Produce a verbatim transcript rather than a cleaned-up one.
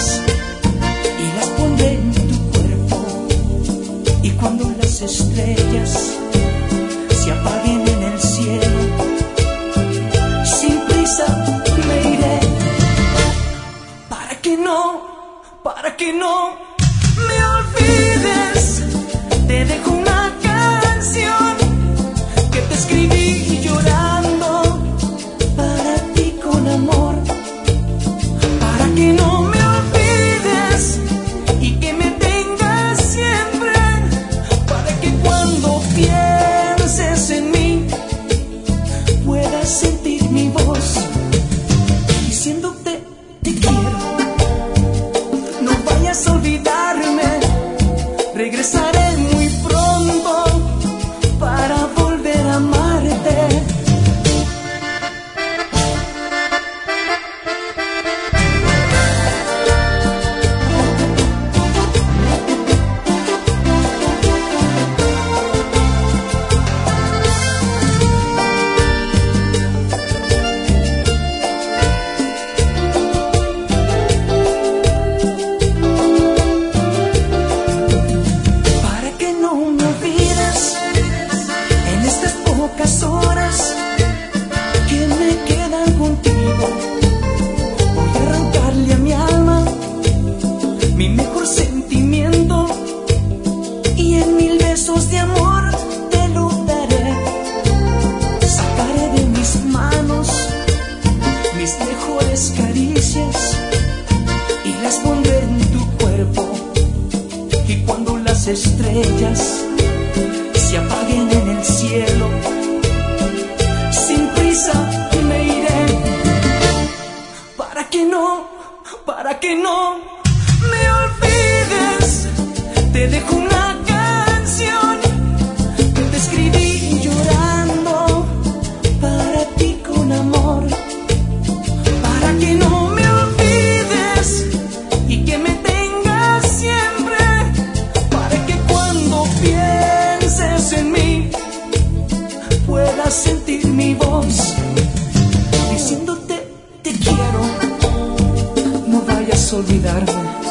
estrellas y las pondré en tu cuerpo. Y cuando las estrellas se apaguen en el cielo, sin prisa me iré. Para que no, para que no me olvides, te dejo una canción que te escribí llorando para ti con amor. Para que no me olvides y que me tengas siempre, para que cuando pienses en mí puedas sentir mi voz diciéndote te quiero. No vayas a olvidarme, regresaré muy pronto para volver a amarte. Horas que me quedan contigo, voy a arrancarle a mi alma mi mejor sentimiento, y en mil besos de amor te lo daré. Sacaré de mis manos mis mejores caricias y las pondré en tu cuerpo. Y cuando las estrellas se apaguen en el cielo, sin prisa me iré. Para que no, para que no me olvides, te dejo una canción que te escribí llorando para ti con amor. Para que no me olvides y que me tengas siempre, para que cuando pienses en mí puedas sentir mi voz diciéndote te quiero. No vayas a olvidarme.